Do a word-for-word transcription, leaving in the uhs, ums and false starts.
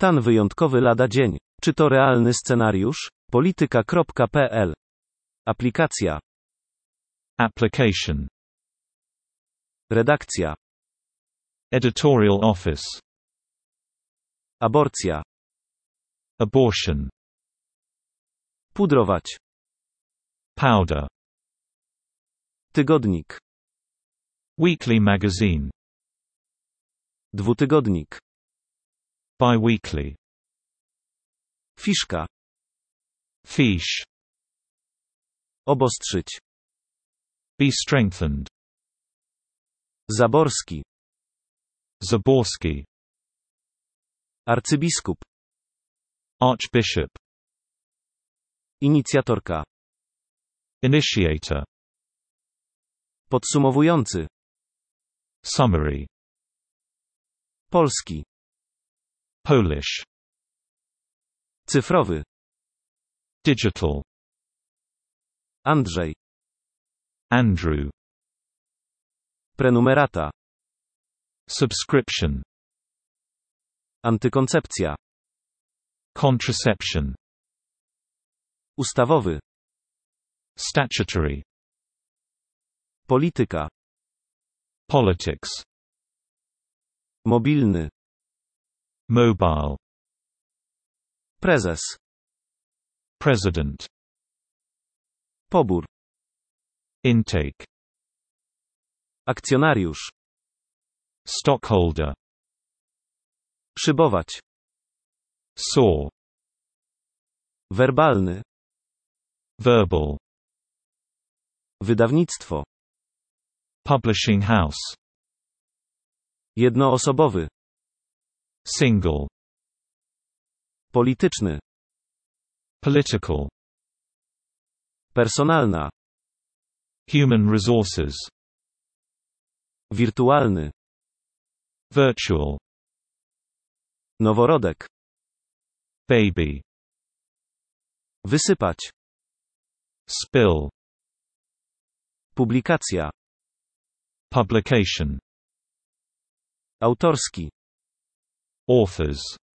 Stan wyjątkowy lada dzień. Czy to realny scenariusz? Polityka kropka p l. Aplikacja. Application. Redakcja. Editorial office. Aborcja. Abortion. Pudrować. Powder. Tygodnik. Weekly magazine. Dwutygodnik. Biweekly. Fiszka. Fiche. Obostrzyć. Be strengthened. Zaborski. Zaborski. Arcybiskup. Archbishop. Inicjatorka. Initiator. Podsumowujący. Summary. Polski. Polish. Cyfrowy. Digital. Andrzej. Andrew. Prenumerata. Subscription. Antykoncepcja. Contraception. Ustawowy. Statutory. Polityka. Politics. Mobilny. Mobile. Prezes. President. Pobór. Intake. Akcjonariusz. Stockholder. Szybować. Saw. Werbalny. Verbal. Wydawnictwo. Publishing house. Jednoosobowy. Single. Polityczny. Political. Personalna. Human resources. Wirtualny. Virtual. Noworodek. Baby. Wysypać. Spill. Publikacja. Publication. Autorski. Authors.